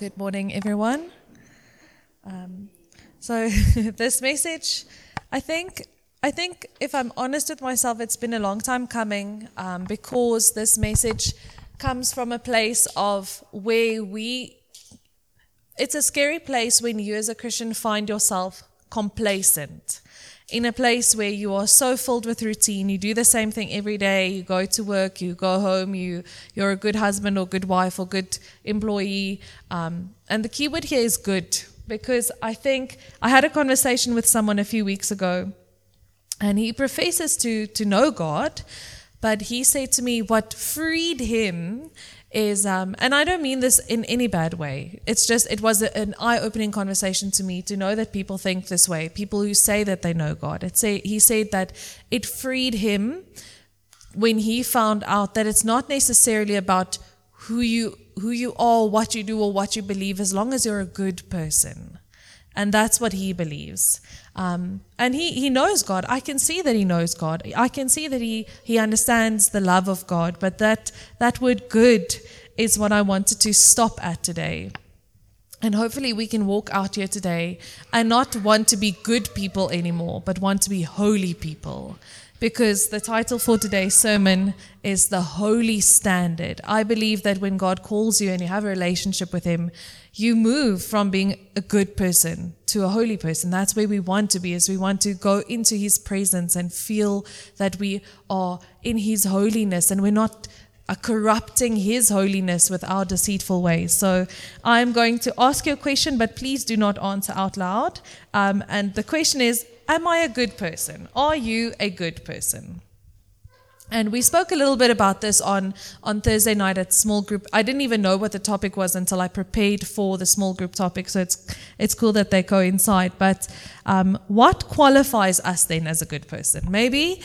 Good morning, everyone. So this message, I think if I'm honest with myself, it's been a long time coming because this message comes from a place of where it's a scary place when you as a Christian find yourself complacent. In a place where you are so filled with routine, you do the same thing every day, you go to work, you go home, you're a good husband or good wife or good employee. And the key word here is good, because I think I had a conversation with someone a few weeks ago, and he professes to know God, but he said to me what freed him is, and I don't mean this in any bad way, it was an eye-opening conversation to me to know that people think this way, people who say that they know God. He said that it freed him when he found out that it's not necessarily about who you are, what you do, or what you believe, as long as you're a good person. And that's what he believes. And he knows God. I can see that he knows God. I can see that he understands the love of God. But that word good is what I wanted to stop at today. And hopefully we can walk out here today and not want to be good people anymore, but want to be holy people. Because the title for today's sermon is The Holy Standard. I believe that when God calls you and you have a relationship with him, you move from being a good person to a holy person. That's where we want to be, is we want to go into his presence and feel that we are in his holiness and we're not corrupting his holiness with our deceitful ways. So I'm going to ask you a question, but please do not answer out loud. And the question is, am I a good person? Are you a good person? And we spoke a little bit about this on Thursday night at small group. I didn't even know what the topic was until I prepared for the small group topic, so it's cool that they coincide. But what qualifies us then as a good person? Maybe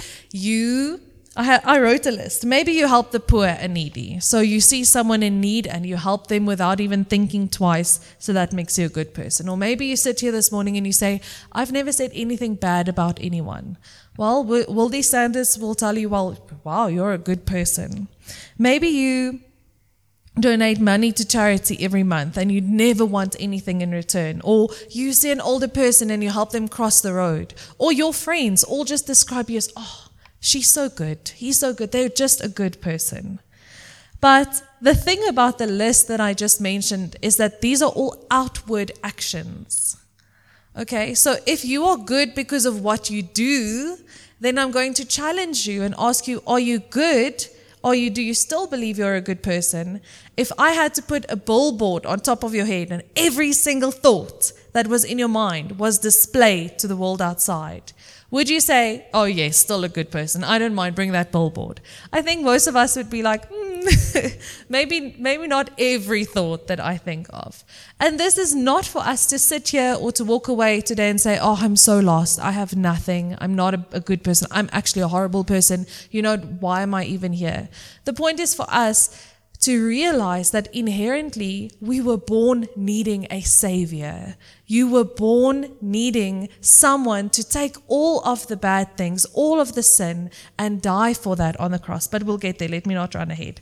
I wrote a list. Maybe you help the poor and needy. So you see someone in need and you help them without even thinking twice, so that makes you a good person. Or maybe you sit here this morning and you say, I've never said anything bad about anyone. Well, Wildy Sanders will tell you, well, wow, you're a good person. Maybe you donate money to charity every month and you never want anything in return. Or you see an older person and you help them cross the road. Or your friends all just describe you as, oh, she's so good, he's so good, they're just a good person. But the thing about the list that I just mentioned is that these are all outward actions. Okay, so if you are good because of what you do, then I'm going to challenge you and ask you, are you good? Do you still believe you're a good person? If I had to put a billboard on top of your head and every single thought that was in your mind was displayed to the world outside, would you say, oh yes, still a good person, I don't mind, bring that billboard? I think most of us would be like, maybe not every thought that I think of. And this is not for us to sit here or to walk away today and say, oh, I'm so lost, I have nothing, I'm not a good person, I'm actually a horrible person, why am I even here? The point is for us to realize that inherently we were born needing a savior. You were born needing someone to take all of the bad things, all of the sin, and die for that on the cross. But we'll get there. Let me not run ahead.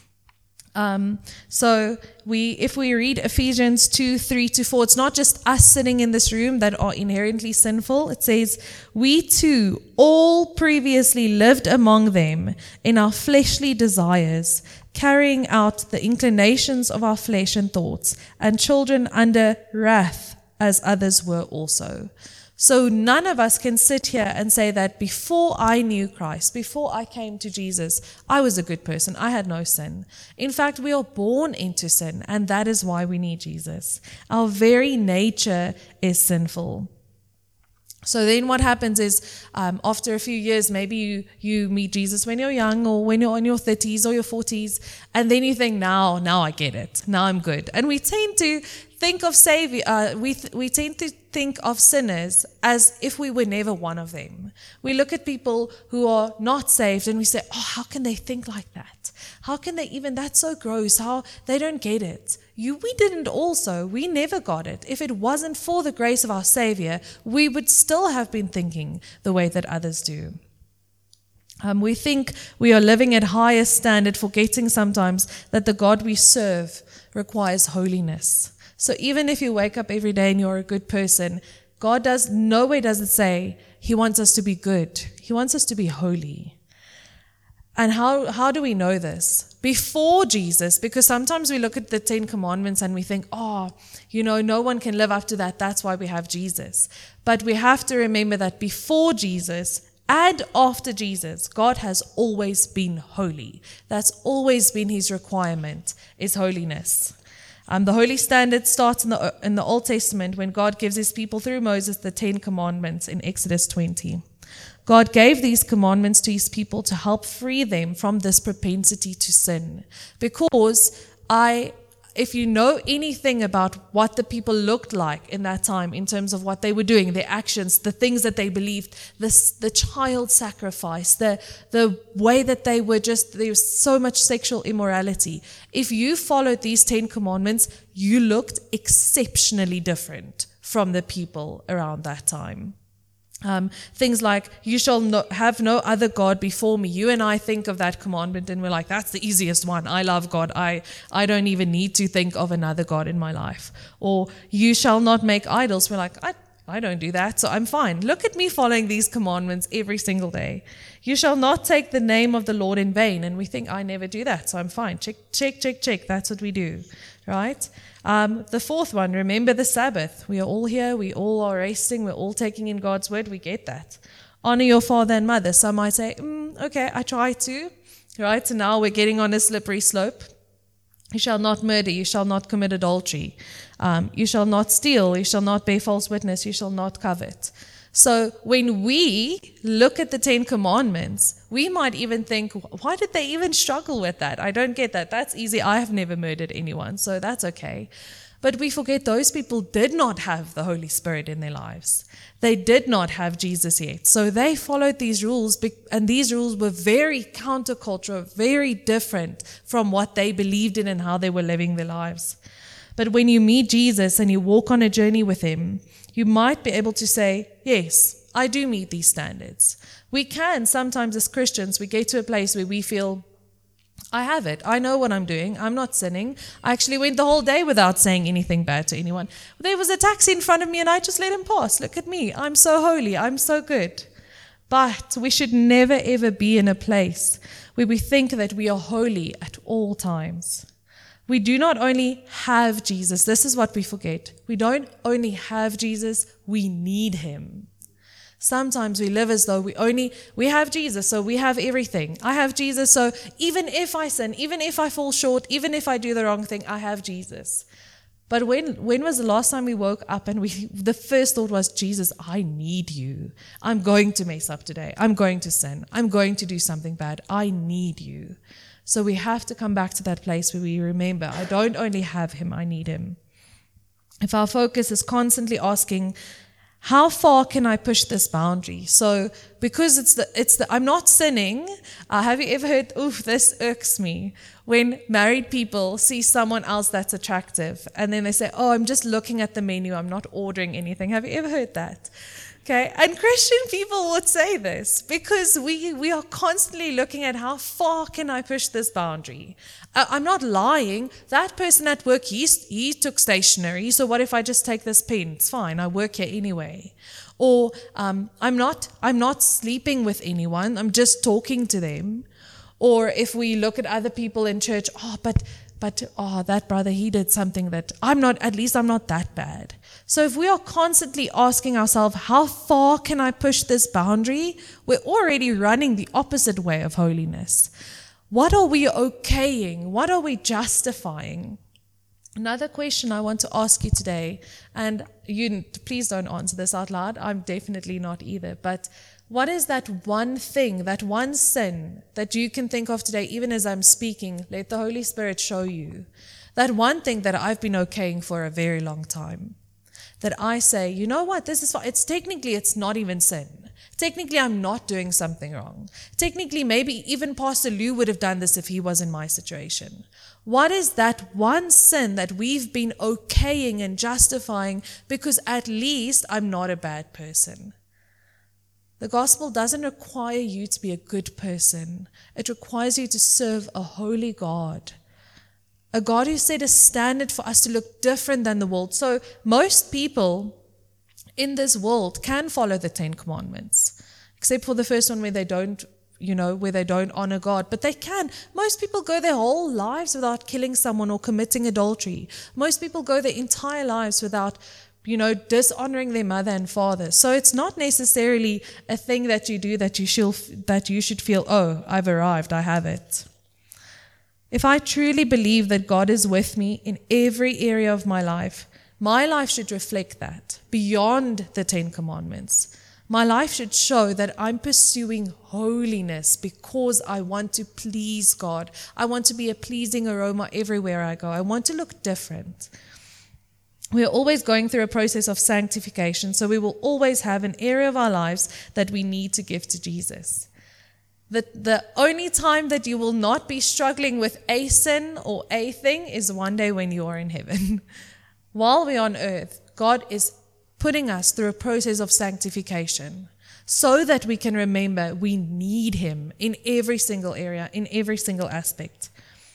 So if we read Ephesians 2:3-4, it's not just us sitting in this room that are inherently sinful. It says, we too all previously lived among them in our fleshly desires, carrying out the inclinations of our flesh and thoughts, and children under wrath as others were also. So none of us can sit here and say that before I knew Christ, before I came to Jesus, I was a good person. I had no sin. In fact, we are born into sin, and that is why we need Jesus. Our very nature is sinful. So then what happens is after a few years, maybe you meet Jesus when you're young or when you're in your 30s or your 40s, and then you think, now I get it. Now I'm good. And we tend to think of we tend to think of sinners as if we were never one of them. We look at people who are not saved and we say, oh, how can they think like that? How can they even, that's so gross, how they don't get it. We didn't also, we never got it. If it wasn't for the grace of our Savior, we would still have been thinking the way that others do. We think we are living at higher standard, forgetting sometimes that the God we serve requires holiness. So even if you wake up every day and you're a good person, God nowhere does it say He wants us to be good. He wants us to be holy. And how do we know this? Before Jesus, because sometimes we look at the 10 Commandments and we think, no one can live up to that. That's why we have Jesus. But we have to remember that before Jesus and after Jesus, God has always been holy. That's always been His requirement, is holiness. The holy standard starts in the Old Testament when God gives His people through Moses the 10 Commandments in Exodus 20. God gave these commandments to His people to help free them from this propensity to sin. Because if you know anything about what the people looked like in that time in terms of what they were doing, their actions, the things that they believed, the child sacrifice, the way that there was so much sexual immorality. If you followed these 10 commandments, you looked exceptionally different from the people around that time. Things like, you shall have no other God before me. You and I think of that commandment and we're like, that's the easiest one. I love God. I don't even need to think of another God in my life. Or, you shall not make idols. We're like, I don't do that, so I'm fine. Look at me following these commandments every single day. You shall not take the name of the Lord in vain. And we think, I never do that, so I'm fine. Check. That's what we do, right? The fourth one, remember the Sabbath. We are all here. We all are resting. We're all taking in God's word. We get that. Honor your father and mother. Some might say, okay, I try to. Right? So now we're getting on a slippery slope. You shall not murder. You shall not commit adultery. You shall not steal. You shall not bear false witness. You shall not covet. So when we look at the 10 Commandments, we might even think, why did they even struggle with that? I don't get that. That's easy. I have never murdered anyone, so that's okay. But we forget those people did not have the Holy Spirit in their lives. They did not have Jesus yet. So they followed these rules, and these rules were very countercultural, very different from what they believed in and how they were living their lives. But when you meet Jesus and you walk on a journey with Him, you might be able to say, yes, I do meet these standards. We can sometimes as Christians, we get to a place where we feel, I have it. I know what I'm doing. I'm not sinning. I actually went the whole day without saying anything bad to anyone. There was a taxi in front of me and I just let him pass. Look at me. I'm so holy. I'm so good. But we should never ever be in a place where we think that we are holy at all times. We do not only have Jesus. This is what we forget. We don't only have Jesus, we need Him. Sometimes we live as though we have Jesus, so we have everything. I have Jesus, so even if I sin, even if I fall short, even if I do the wrong thing, I have Jesus. But when was the last time we woke up and the first thought was, Jesus, I need you. I'm going to mess up today. I'm going to sin. I'm going to do something bad. I need you. So we have to come back to that place where we remember, I don't only have Him, I need Him. If our focus is constantly asking, how far can I push this boundary? So because I'm not sinning. Have you ever heard, this irks me, when married people see someone else that's attractive and then they say, I'm just looking at the menu, I'm not ordering anything. Have you ever heard that? Okay, and Christian people would say this because we are constantly looking at how far can I push this boundary. I'm not lying. That person at work, he took stationery, so what if I just take this pen? It's fine, I work here anyway. Or I'm not sleeping with anyone, I'm just talking to them. Or if we look at other people in church, but that brother, he did something that I'm not that bad. So if we are constantly asking ourselves, how far can I push this boundary? We're already running the opposite way of holiness. What are we okaying? What are we justifying? Another question I want to ask you today, and you please don't answer this out loud. I'm definitely not either. But what is that one thing, that one sin that you can think of today, even as I'm speaking? Let the Holy Spirit show you. That one thing that I've been okaying for a very long time. That I say, you know what, this is fine. It's not even sin. Technically, I'm not doing something wrong. Technically, maybe even Pastor Lou would have done this if he was in my situation. What is that one sin that we've been okaying and justifying because at least I'm not a bad person? The gospel doesn't require you to be a good person. It requires you to serve a holy God. a God who set a standard for us to look different than the world. So most people in this world can follow the 10 commandments, except for the first one where they don't honor God. But they can. Most people go their whole lives without killing someone or committing adultery. Most people go their entire lives without, dishonoring their mother and father. So it's not necessarily a thing that you do that you should feel, oh, I've arrived, I have it. If I truly believe that God is with me in every area of my life should reflect that beyond the 10 commandments. My life should show that I'm pursuing holiness because I want to please God. I want to be a pleasing aroma everywhere I go. I want to look different. We're always going through a process of sanctification, so we will always have an area of our lives that we need to give to Jesus. The only time that you will not be struggling with a sin or a thing is one day when you are in heaven. While we're on earth, God is putting us through a process of sanctification so that we can remember we need Him in every single area, in every single aspect.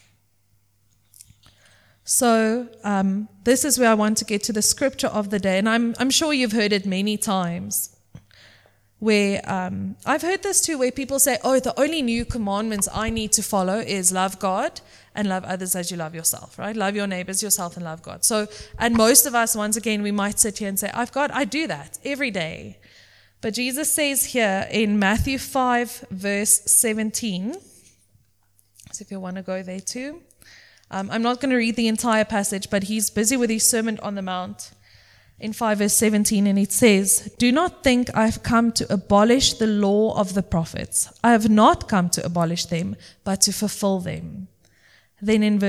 So this is where I want to get to the scripture of the day, and I'm sure you've heard it many times. Where I've heard this too, where people say, oh, the only new commandments I need to follow is love God and love others as you love yourself, right? Love your neighbors, yourself, and love God. So, and most of us, once again, we might sit here and say, I do that every day. But Jesus says here in Matthew 5, verse 17, so if you want to go there too. I'm not going to read the entire passage, but he's busy with his Sermon on the Mount. In 5 verse 17, and it says, "Do not think I have come to abolish the law of the prophets. I have not come to abolish them, but to fulfill them." Then in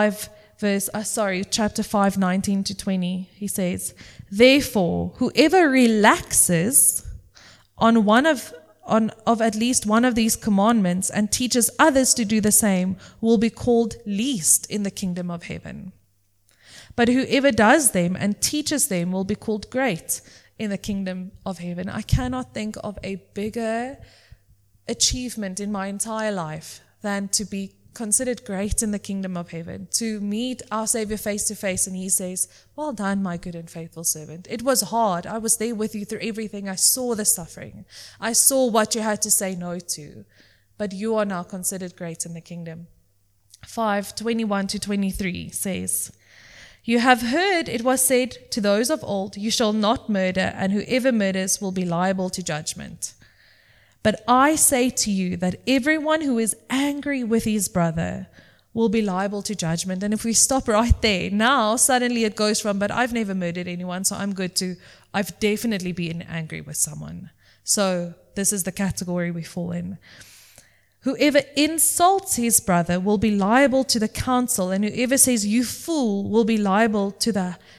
chapter 5, 19 to 20, he says, "Therefore, whoever relaxes on at least one of these commandments and teaches others to do the same will be called least in the kingdom of heaven. But whoever does them and teaches them will be called great in the kingdom of heaven." I cannot think of a bigger achievement in my entire life than to be considered great in the kingdom of heaven, to meet our Savior face to face, and He says, "Well done, my good and faithful servant. It was hard. I was there with you through everything. I saw the suffering. I saw what you had to say no to, but you are now considered great in the kingdom." 5:21 to 23 says, "You have heard it was said to those of old, 'You shall not murder, and whoever murders will be liable to judgment.' But I say to you that everyone who is angry with his brother will be liable to judgment." And if we stop right there, now suddenly it goes from, but I've never murdered anyone, so I'm good, to I've definitely been angry with someone. So this is the category we fall in. "Whoever insults his brother will be liable to the council, and whoever says 'you fool' will be liable to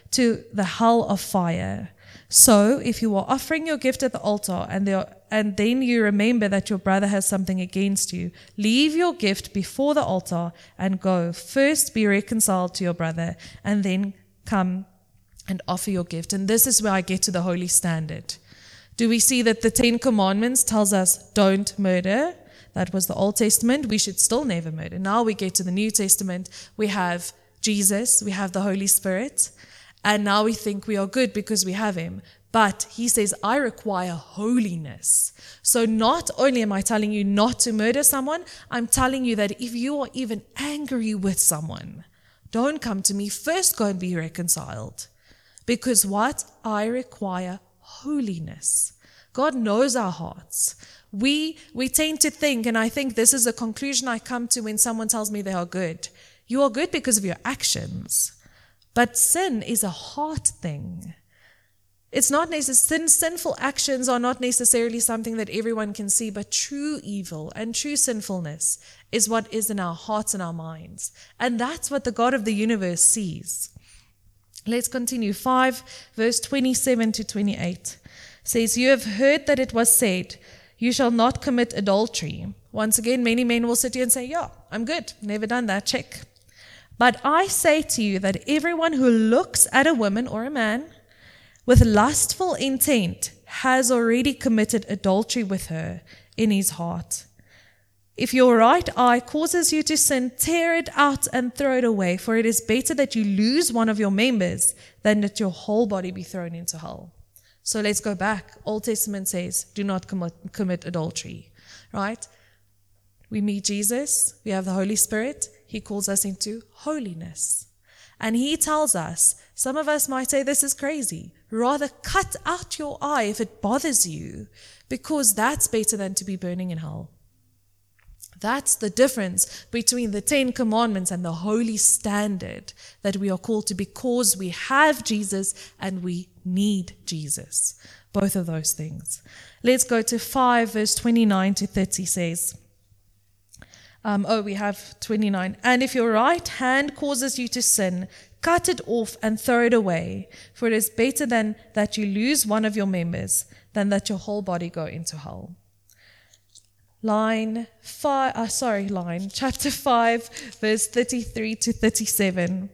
the hell of fire. So if you are offering your gift at the altar and then you remember that your brother has something against you, leave your gift before the altar and go. First be reconciled to your brother, and then come and offer your gift." And this is where I get to the holy standard. Do we see that the 10 Commandments tells us don't murder? That was the Old Testament. We should still never murder. Now we get to the New Testament. We have Jesus. We have the Holy Spirit. And now we think we are good because we have Him. But He says, I require holiness. So not only am I telling you not to murder someone, I'm telling you that if you are even angry with someone, don't come to me. First go and be reconciled. Because what? I require holiness. God knows our hearts. We tend to think, and I think this is a conclusion I come to when someone tells me they are good. You are good because of your actions. But sin is a heart thing. It's not necessarily, sinful actions are not necessarily something that everyone can see, but true evil and true sinfulness is what is in our hearts and our minds. And that's what the God of the universe sees. Let's continue. 5 verse 27 to 28 says, "You have heard that it was said, 'You shall not commit adultery.' Once again, many men will sit here and say, yeah, I'm good. Never done that. Check. But I say to you that everyone who looks at a woman or a man with lustful intent has already committed adultery with her in his heart. If your right eye causes you to sin, tear it out and throw it away, for it is better that you lose one of your members than that your whole body be thrown into hell. So let's go back. Old Testament says, do not commit adultery, right? We meet Jesus, we have the Holy Spirit, He calls us into holiness. And He tells us, some of us might say this is crazy, rather cut out your eye if it bothers you, because that's better than to be burning in hell. That's the difference between the 10 Commandments and the holy standard that we are called to, because we have Jesus and we need Jesus. Both of those things. Let's go to 5 verse 29 to 30 says, we have 29. And if your right hand causes you to sin, cut it off and throw it away, for it is better than that you lose one of your members than that your whole body go into hell. Chapter 5, verse 33 to 37.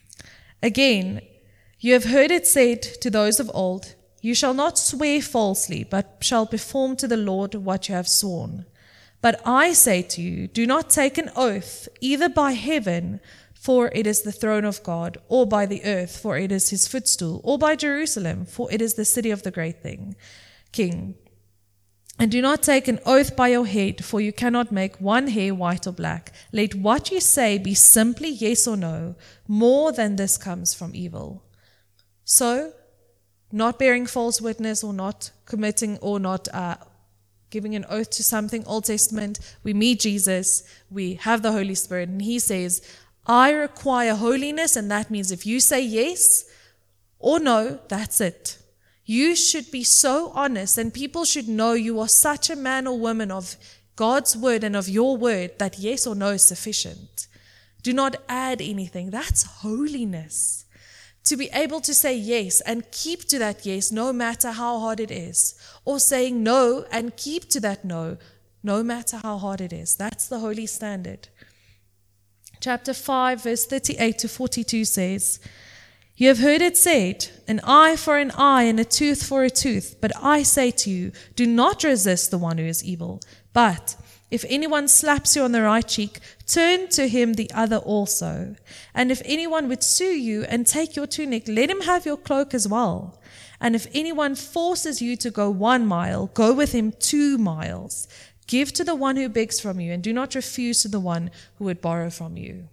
Again, you have heard it said to those of old, you shall not swear falsely, but shall perform to the Lord what you have sworn. But I say to you, do not take an oath, either by heaven, for it is the throne of God, or by the earth, for it is His footstool, or by Jerusalem, for it is the city of the great King. And do not take an oath by your head, for you cannot make one hair white or black. Let what you say be simply yes or no. More than this comes from evil. So, not bearing false witness, or not committing, or not giving an oath to something, Old Testament, we meet Jesus, we have the Holy Spirit, and He says, I require holiness, and that means if you say yes or no, that's it. You should be so honest, and people should know you are such a man or woman of God's word and of your word that yes or no is sufficient. Do not add anything. That's holiness. To be able to say yes and keep to that yes no matter how hard it is, or saying no and keep to that no, no matter how hard it is. That's the holy standard. Chapter 5, verse 38 to 42 says, you have heard it said, an eye for an eye and a tooth for a tooth. But I say to you, do not resist the one who is evil. But if anyone slaps you on the right cheek, turn to him the other also. And if anyone would sue you and take your tunic, let him have your cloak as well. And if anyone forces you to go 1 mile, go with him 2 miles. Give to the one who begs from you, and do not refuse to the one who would borrow from you.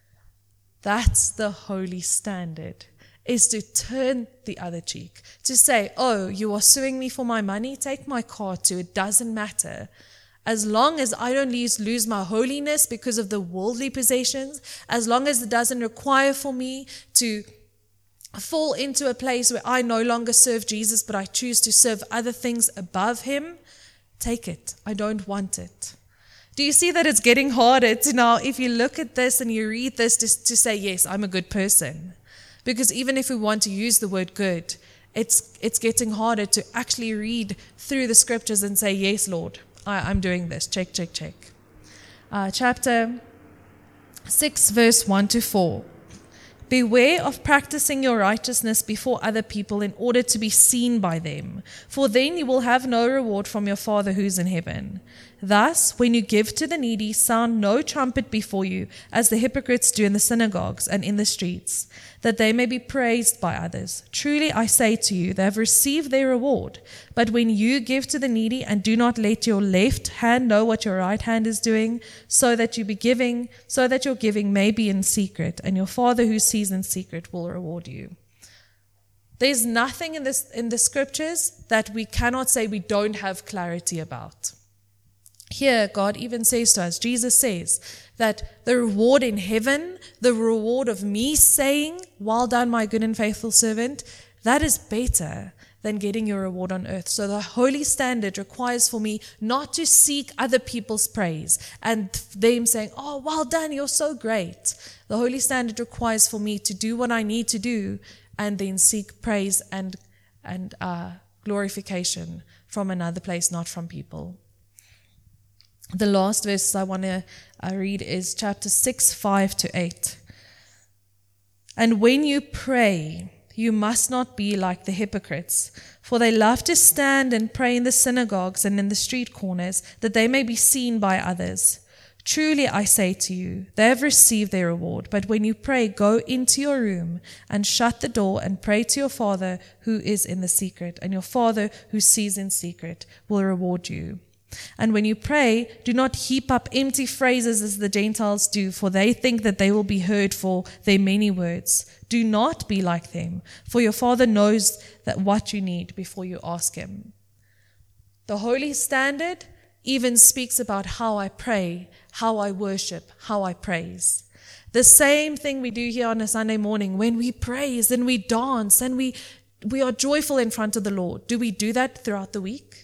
That's the holy standard, is to turn the other cheek. To say, oh, you are suing me for my money? Take my car too. It doesn't matter. As long as I don't lose my holiness because of the worldly possessions, as long as it doesn't require for me to fall into a place where I no longer serve Jesus, but I choose to serve other things above Him, take it. I don't want it. Do you see that it's getting harder to now, if you look at this and you read this, to say, yes, I'm a good person? Because even if we want to use the word good, it's getting harder to actually read through the scriptures and say, yes, Lord, I'm doing this. Check. Chapter 6, verse 1 to 4. Beware of practicing your righteousness before other people in order to be seen by them, for then you will have no reward from your Father who's in heaven. Thus, when you give to the needy, sound no trumpet before you, as the hypocrites do in the synagogues and in the streets, that they may be praised by others. Truly I say to you, they have received their reward. But when you give to the needy, and do not let your left hand know what your right hand is doing, so that your giving may be in secret, and your Father who sees in secret will reward you. There's nothing in the scriptures that we cannot say we don't have clarity about. Here, God even says to us, Jesus says, that the reward in heaven, the reward of me saying, well done, my good and faithful servant, that is better than getting your reward on earth. So the holy standard requires for me not to seek other people's praise and them saying, oh, well done, you're so great. The holy standard requires for me to do what I need to do and then seek praise and glorification from another place, not from people. The last verses I want to read is chapter 6, 5 to 8. And when you pray, you must not be like the hypocrites, for they love to stand and pray in the synagogues and in the street corners, that they may be seen by others. Truly I say to you, they have received their reward. But when you pray, go into your room and shut the door and pray to your Father who is in the secret, and your Father who sees in secret will reward you. And when you pray, do not heap up empty phrases as the Gentiles do, for they think that they will be heard for their many words. Do not be like them, for your Father knows that what you need before you ask him. The Holy Standard even speaks about how I pray, how I worship, how I praise. The same thing we do here on a Sunday morning. When we praise and we dance and we are joyful in front of the Lord. Do we do that throughout the week?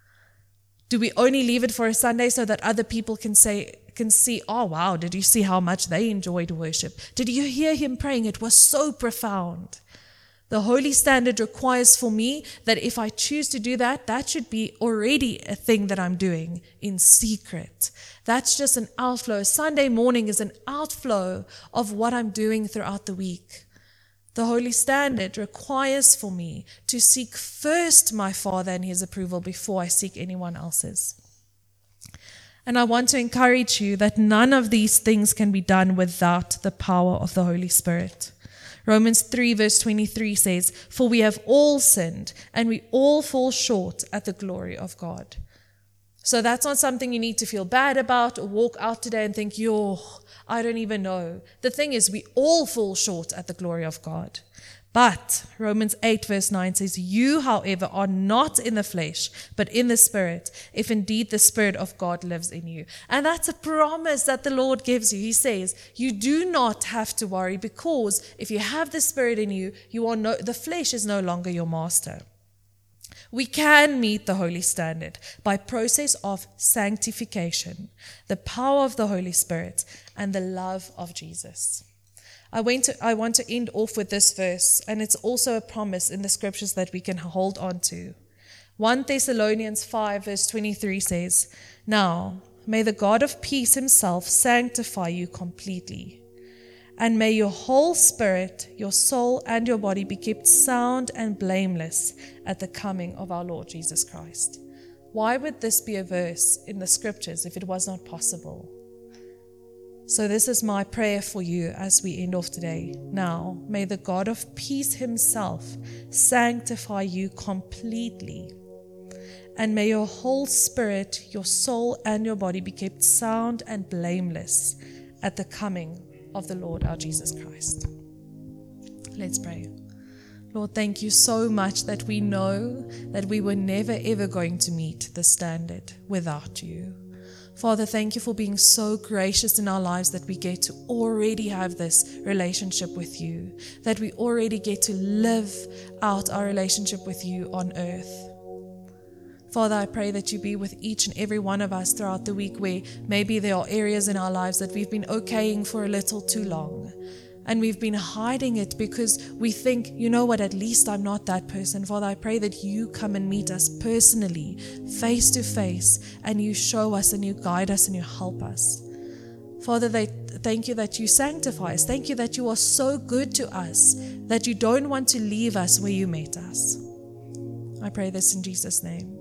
Do we only leave it for a Sunday so that other people can see, oh wow, did you see how much they enjoyed worship? Did you hear him praying? It was so profound. The Holy Standard requires for me that if I choose to do that, that should be already a thing that I'm doing in secret. That's just an outflow. Sunday morning is an outflow of what I'm doing throughout the week. The Holy Standard requires for me to seek first my Father and his approval before I seek anyone else's. And I want to encourage you that none of these things can be done without the power of the Holy Spirit. Romans 3 verse 23 says, "For we have all sinned and we all fall short at the glory of God." So that's not something you need to feel bad about or walk out today and think, I don't even know. The thing is, we all fall short at the glory of God. But Romans 8 verse 9 says, "You, however, are not in the flesh, but in the Spirit, if indeed the Spirit of God lives in you." And that's a promise that the Lord gives you. He says, you do not have to worry, because if you have the Spirit in you, the flesh is no longer your master. We can meet the Holy Standard by process of sanctification, the power of the Holy Spirit, and the love of Jesus. I want to end off with this verse, and it's also a promise in the scriptures that we can hold on to. 1 Thessalonians 5 verse 23 says, "Now may the God of peace himself sanctify you completely. And may your whole spirit, your soul, and your body be kept sound and blameless at the coming of our Lord Jesus Christ." Why would this be a verse in the scriptures if it was not possible? So this is my prayer for you as we end off today. Now, may the God of peace himself sanctify you completely. And may your whole spirit, your soul, and your body be kept sound and blameless at the coming of the Lord our Jesus Christ. Let's pray. Lord, thank you so much that we know that we were never ever going to meet the standard without you. Father, thank you for being so gracious in our lives that we get to already have this relationship with you, that we already get to live out our relationship with you on earth. Father, I pray that you be with each and every one of us throughout the week where maybe there are areas in our lives that we've been okaying for a little too long. And we've been hiding it because we think, you know what, at least I'm not that person. Father, I pray that you come and meet us personally, face to face, and you show us and you guide us and you help us. Father, thank you that you sanctify us. Thank you that you are so good to us, that you don't want to leave us where you met us. I pray this in Jesus' name.